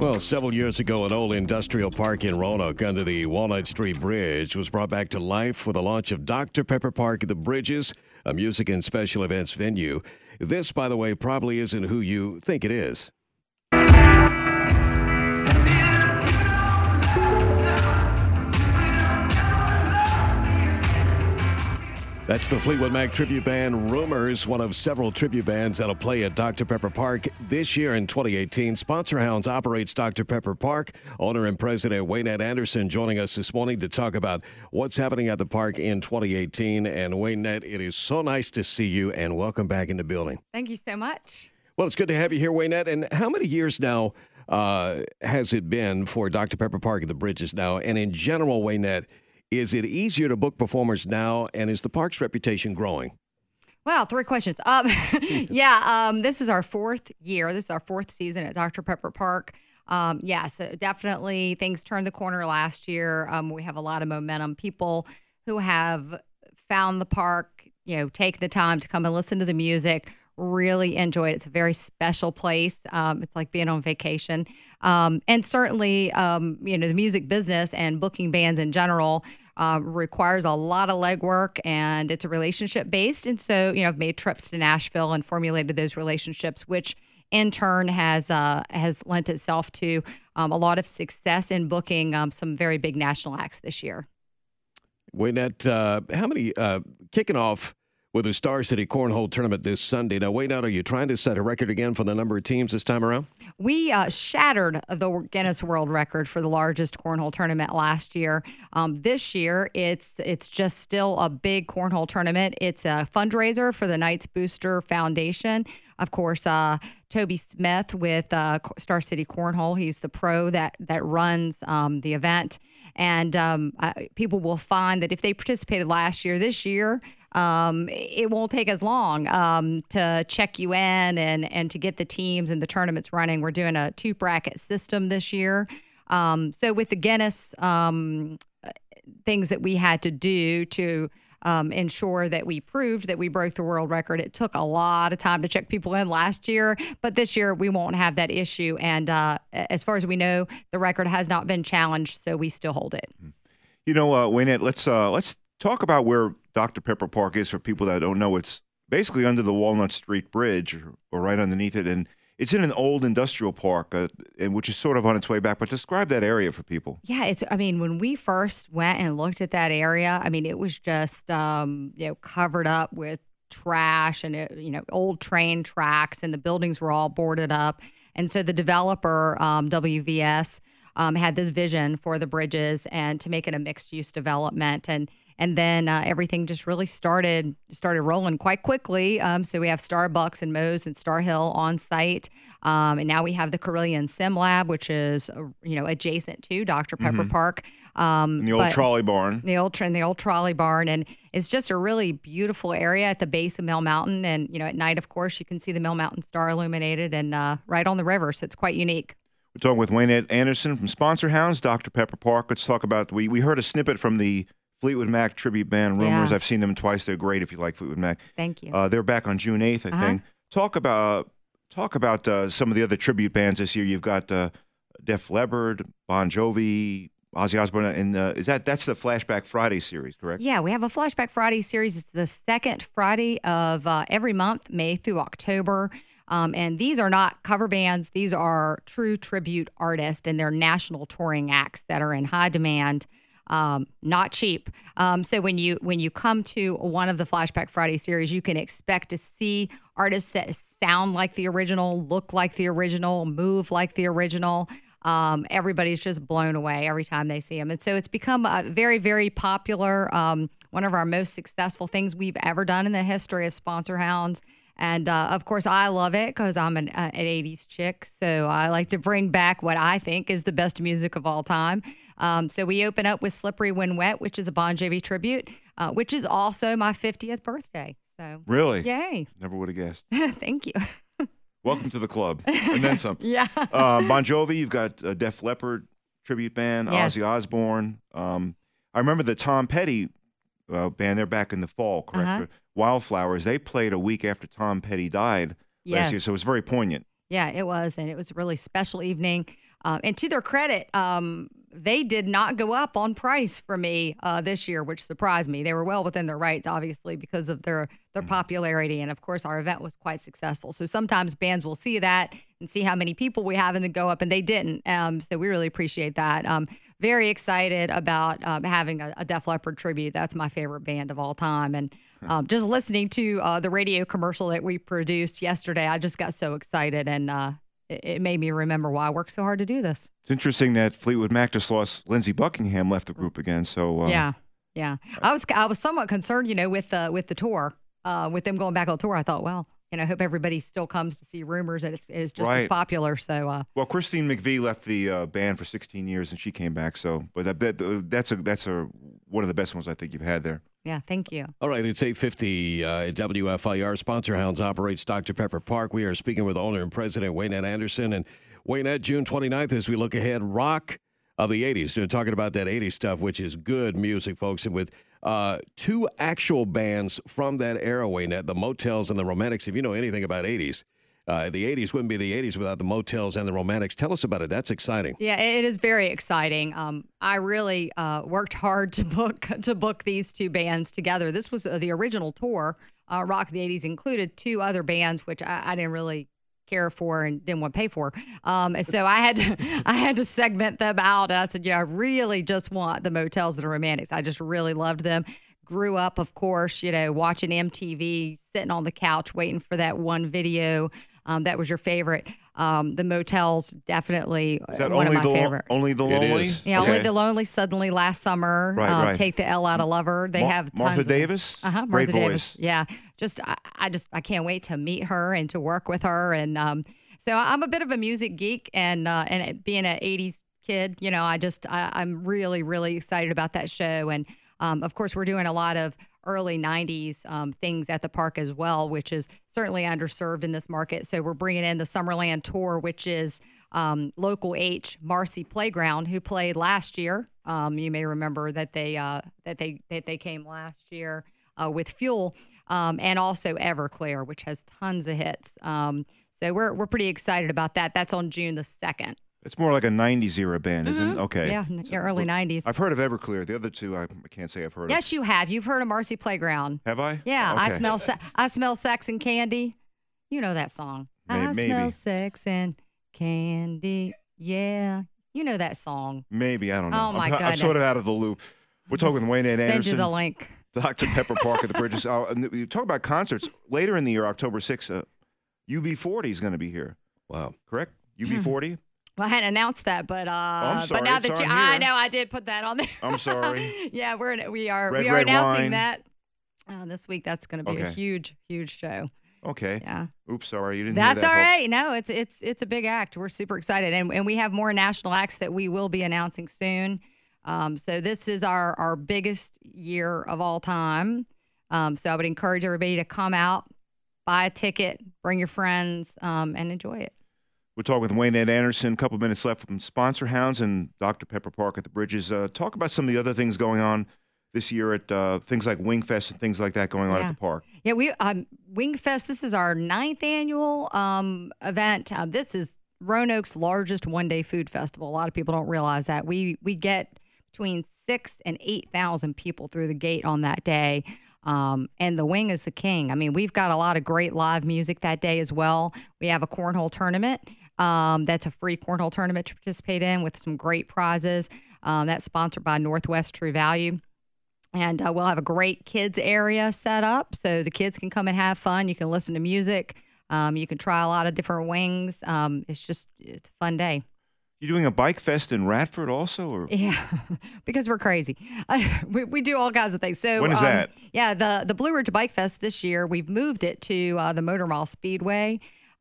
Well, several years ago, an old industrial park in Roanoke under the Walnut Street Bridge was brought back to life with the launch of Dr. Pepper Park at the Bridges, a music and special events venue. This, by the way, probably isn't who you think it is. That's the Fleetwood Mac tribute band Rumors, one of several tribute bands that'll play at Dr. Pepper Park this year in 2018. Sponsor Hounds operates Dr. Pepper Park. Owner and president Waynette Anderson joining us this morning to talk about what's happening at the park in 2018. And Waynette, it is so nice to see you, and welcome back in the building. Thank you so much. Well, it's good to have you here, Waynette. And how many years now has it been for Dr. Pepper Park at the Bridges now? And in general, Waynette, is it easier to book performers now, and is the park's reputation growing? Wow, 3 questions. This is our 4th year. This is our 4th season at Dr. Pepper Park. So definitely things turned the corner last year. We have a lot of momentum. People who have found the park, take the time to come and listen to the music, really enjoy it. It's a very special place. It's like being on vacation. And certainly, the music business and booking bands in general requires a lot of legwork, and it's a relationship based. And so, I've made trips to Nashville and formulated those relationships, which in turn has lent itself to a lot of success in booking some very big national acts this year. Waynette, how many kicking off with the Star City Cornhole Tournament this Sunday? Now, Waynette, are you trying to set a record again for the number of teams this time around? We shattered the Guinness World Record for the largest cornhole tournament last year. This year, it's just still a big cornhole tournament. It's a fundraiser for the Knights Booster Foundation. Of course, Toby Smith with Star City Cornhole. He's the pro that runs the event. And people will find that if they participated last year, this year, it won't take as long to check you in and to get the teams and the tournaments running. We're doing a 2-bracket system this year. So with the Guinness things that we had to do to ensure that we proved that we broke the world record, it took a lot of time to check people in last year. But this year, we won't have that issue. And as far as we know, the record has not been challenged, so we still hold it. Waynette, let's talk about where Dr. Pepper Park is for people that don't know. It's basically under the Walnut Street Bridge or right underneath it. And it's in an old industrial park, which is sort of on its way back. But describe that area for people. Yeah, when we first went and looked at that area, it was just, covered up with trash and, old train tracks, and the buildings were all boarded up. And so the developer, WVS, had this vision for the Bridges and to make it a mixed-use development. And then everything just really started rolling quite quickly. So we have Starbucks and Moe's and Star Hill on site. And now we have the Carillion Sim Lab, which is, adjacent to Dr. Pepper Park. The old trolley barn. The old trolley barn. And it's just a really beautiful area at the base of Mill Mountain. And, at night, of course, you can see the Mill Mountain Star illuminated and right on the river. So it's quite unique. We're talking with Waynette Anderson from Sponsor Hounds, Dr. Pepper Park. Let's talk about, we heard a snippet from the Fleetwood Mac tribute band Rumors. Yeah. I've seen them twice. They're great if you like Fleetwood Mac. Thank you. They're back on June 8th, I think. Talk about some of the other tribute bands this year. You've got Def Leppard, Bon Jovi, Ozzy Osbourne, and that's the Flashback Friday series, correct? Yeah, we have a Flashback Friday series. It's the second Friday of every month, May through October. And these are not cover bands. These are true tribute artists, and they're national touring acts that are in high demand. Not cheap. So when you come to one of the Flashback Friday series, you can expect to see artists that sound like the original, look like the original, move like the original. Everybody's just blown away every time they see them. And so it's become a very, very popular, one of our most successful things we've ever done in the history of Sponsor Hounds. And, of course, I love it because I'm an 80s chick, so I like to bring back what I think is the best music of all time. So we open up with Slippery When Wet, which is a Bon Jovi tribute, which is also my 50th birthday. So really? Yay. Never would have guessed. Thank you. Welcome to the club. And then some. Yeah. Bon Jovi, you've got Def Leppard tribute band, Yes. Ozzy Osbourne. I remember the Tom Petty band. They're back in the fall, correct? Wildflowers. They played a week after Tom Petty died last year, so it was very poignant. Yeah, it was, and it was a really special evening. And to their credit, they did not go up on price for me this year, which surprised me. They were well within their rights, obviously, because of their popularity. And of course, our event was quite successful. So sometimes bands will see that and see how many people we have and then go up, and they didn't. So we really appreciate that. Very excited about having a Def Leppard tribute. That's my favorite band of all time. And just listening to the radio commercial that we produced yesterday, I just got so excited, and it made me remember why I worked so hard to do this. It's interesting that Fleetwood Mac just lost Lindsey Buckingham, left the group again. So yeah. I was somewhat concerned, with the tour, with them going back on tour. I thought, well, I hope everybody still comes to see Rumors, and it's just as popular. So well, Christine McVie left the band for 16 years, and she came back. So, but I bet that's one of the best ones I think you've had there. Yeah, thank you. All right, it's 8:50 at WFIR. Sponsor Hounds operates Dr. Pepper Park. We are speaking with owner and president Waynette Anderson. And Waynette, June 29th, as we look ahead, rock of the 80s. They're talking about that 80s stuff, which is good music, folks. And with two actual bands from that era, Waynette, the Motels and the Romantics. If you know anything about 80s, the 80s wouldn't be the 80s without the Motels and the Romantics. Tell us about it. That's exciting. Yeah, it is very exciting. I really worked hard to book these two bands together. This was the original tour. Rock of the 80s included two other bands, which I didn't really care for and didn't want to pay for. So I had to segment them out. And I said, I really just want the Motels and the Romantics. I just really loved them. Grew up, of course, watching MTV, sitting on the couch, waiting for that one video. That was your favorite. The Motels, definitely one of my favorite. Only the Lonely? Yeah, okay. Only the Lonely, Suddenly, Last Summer, right. Take the L Out of Lover. They have tons Martha Davis? Martha Great Davis. voice. Yeah, I can't wait to meet her and to work with her. And so I'm a bit of a music geek, and being an 80s kid, I'm really, really excited about that show. And of course, we're doing a lot of early 90s things at the park as well, which is certainly underserved in this market. So we're bringing in the Summerland Tour, which is Local H, Marcy Playground, who played last year. You may remember that they came last year with Fuel, and also Everclear, which has tons of hits. So we're pretty excited about that. That's on June the 2nd. It's more like a 90s era band, isn't it? Okay. Yeah, early 90s. I've heard of Everclear. The other two, I can't say I've heard of. Yes, you have. You've heard of Marcy Playground. Have I? Yeah. Okay. I smell sex and candy. You know that song. Maybe. I smell sex and candy. Yeah. You know that song. Maybe. I don't know. Oh, my goodness. I'm sort of out of the loop. We're talking with Waynette Anderson. Send you the link. Dr. Pepper Park at the Bridges. You talk about concerts. Later in the year, October 6th, UB40 is going to be here. Wow. Correct? UB40? Well, I hadn't announced that, but I'm sorry, but now that I know I did put that on there. I'm sorry. Yeah, we are Red announcing wine. that this week. That's going to be a huge show. Okay. Yeah. Oops, sorry, you didn't. That's hear that, all folks. right. No, it's a big act. We're super excited, and we have more national acts that we will be announcing soon. So this is our biggest year of all time. So I would encourage everybody to come out, buy a ticket, bring your friends, and enjoy it. We're talking with Waynette Anderson. A couple minutes left from Sponsor Hounds and Dr. Pepper Park at the Bridges. Talk about some of the other things going on this year at things like Wingfest and things like that going on at the park. Yeah, we Wingfest. This is our 9th annual event. This is Roanoke's largest one-day food festival. A lot of people don't realize that. We get between 6,000 and 8,000 people through the gate on that day. And the Wing is the king. I mean, we've got a lot of great live music that day as well. We have a cornhole tournament. That's a free cornhole tournament to participate in with some great prizes. That's sponsored by Northwest True Value. And we'll have a great kids area set up so the kids can come and have fun. You can listen to music. You can try a lot of different wings. It's a fun day. You doing a bike fest in Radford also? Or? Yeah, because we're crazy. We do all kinds of things. So when is that? Yeah, the Blue Ridge Bike Fest this year, we've moved it to the Motor Mile Speedway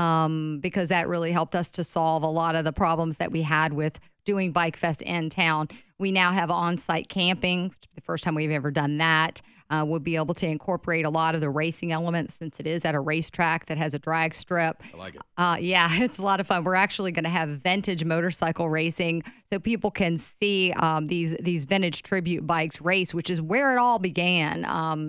because that really helped us to solve a lot of the problems that we had with doing Bike Fest in town. We now have on-site camping, the first time we've ever done that. We'll be able to incorporate a lot of the racing elements since it is at a racetrack that has a drag strip. I like it. Yeah, it's a lot of fun. We're actually going to have vintage motorcycle racing so people can see these vintage tribute bikes race, which is where it all began.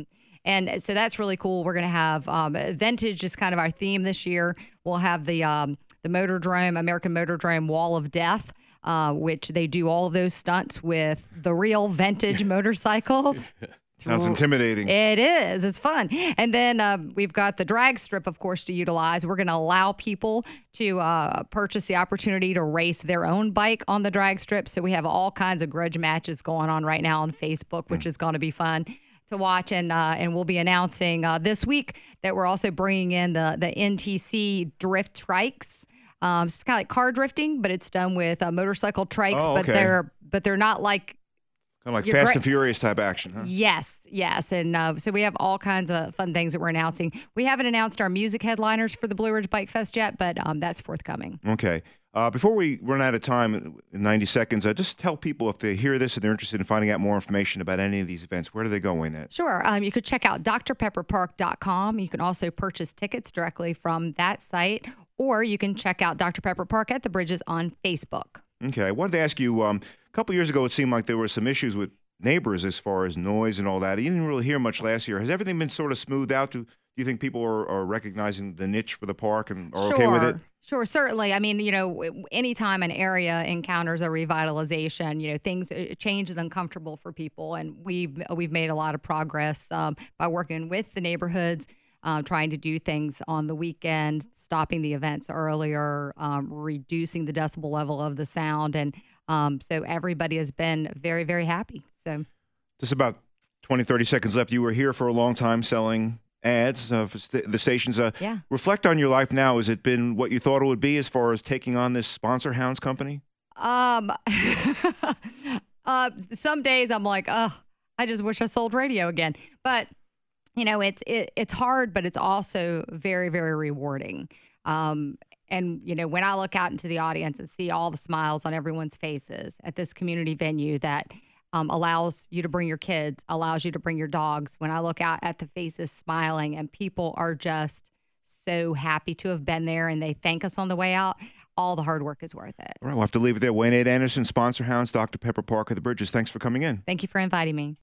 And so that's really cool. We're going to have vintage is kind of our theme this year. We'll have the Motordrome, American Motordrome Wall of Death. which they do all of those stunts with the real vintage motorcycles. Sounds intimidating. It is. It's fun. And then we've got the drag strip, of course, to utilize. We're going to allow people to purchase the opportunity to race their own bike on the drag strip. So we have all kinds of grudge matches going on right now on Facebook, which is going to be fun to watch. And we'll be announcing this week that we're also bringing in the NTC drift trikes. It's kind of like car drifting, but it's done with motorcycle trikes. Oh, okay. But they're not like. Kind of like Fast and Furious type action, huh? Yes. And so we have all kinds of fun things that we're announcing. We haven't announced our music headliners for the Blue Ridge Bike Fest yet, but that's forthcoming. Okay. Before we run out of time in 90 seconds, just tell people if they hear this and they're interested in finding out more information about any of these events, where do they go in at? Sure. You could check out drpepperpark.com. You can also purchase tickets directly from that site, or you can check out Dr. Pepper Park at the Bridges on Facebook. Okay. I wanted to ask you, a couple years ago, it seemed like there were some issues with neighbors as far as noise and all that. You didn't really hear much last year. Has everything been sort of smoothed out? Do you think people are recognizing the niche for the park and are okay with it? Sure, certainly. I mean, anytime an area encounters a revitalization, things change is uncomfortable for people, and we've made a lot of progress by working with the neighborhoods. Trying to do things on the weekend, stopping the events earlier, reducing the decibel level of the sound. And so everybody has been very, very happy. So just about 20, 30 seconds left. You were here for a long time selling ads for the stations. Yeah. Reflect on your life now. Has it been what you thought it would be as far as taking on this Sponsor Hounds company? Some days I'm like, I just wish I sold radio again. But it's hard, but it's also very, very rewarding. And when I look out into the audience and see all the smiles on everyone's faces at this community venue that allows you to bring your kids, allows you to bring your dogs. When I look out at the faces smiling and people are just so happy to have been there and they thank us on the way out, all the hard work is worth it. All right, we'll have to leave it there. Wayne Anderson, Sponsor Hounds, Dr. Pepper Park at the Bridges. Thanks for coming in. Thank you for inviting me.